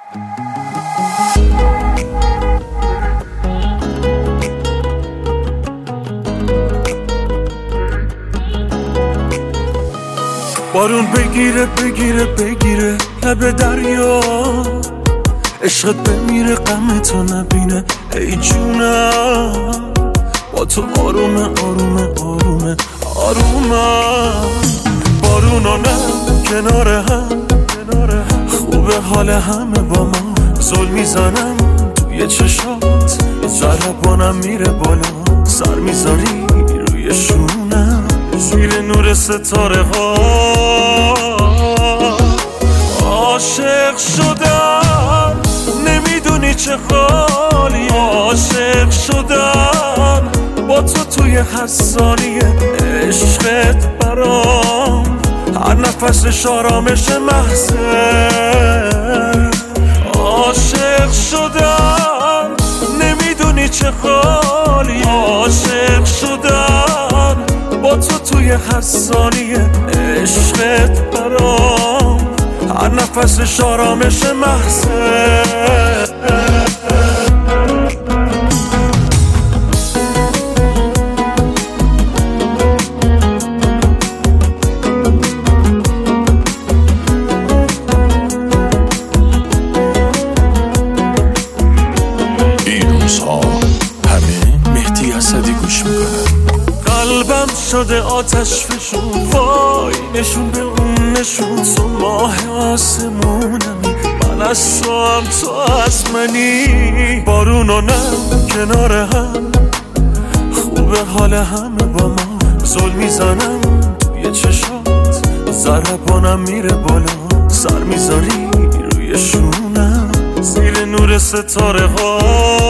بارون بگیره بگیره بگیره لب دریا، عشقت بمیره غمتو نبینه ای جونم، با تو آرومه آرومه آرومه آرومه. بارونو نه کنار هم خوبه حال همه با ما، زل میزنم توی چشات ضربانم میره بالا، سر میذاری روی شونم زیر نور ستاره ها. عاشق شدم نمیدونی چه حالی، عاشق شدم با تو توی هر ثانیه، عشقت برام هر نفسش آرامش محضه. عاشق شدم نمیدونی چه حالی، عاشق شدم با تو توی هر ثانیه، عشقت برام هر نفسش آرامش محضه. قلبم شده آتش فشون، وای نشون به اون نشون، تو ماه آسمونمی من از تو هم تو از منی. بارونو نه کنار هم خوبه حال همه با ما، زل میزنم توی چشات ضربانم میره بالا، سر میذاری روی شونم زیر نور ستاره ها.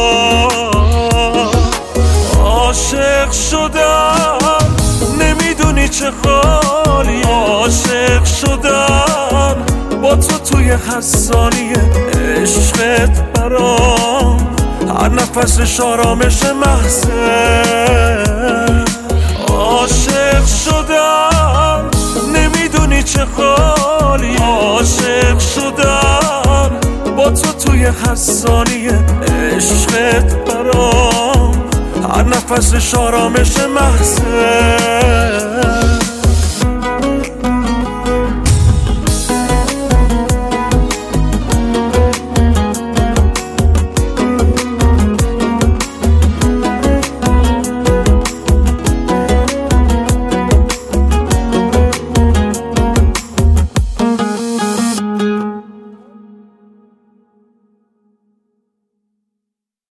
عاشق شدم نمیدونی چه حالی، عاشق شدم با تو توی هر ثانیه، عشقت برام هر نفسش آرامش محضه. عاشق شدم نمیدونی چه حالی، عاشق شدم با تو توی هر ثانیه، عشقت برام هر نفسش آرامش محضه.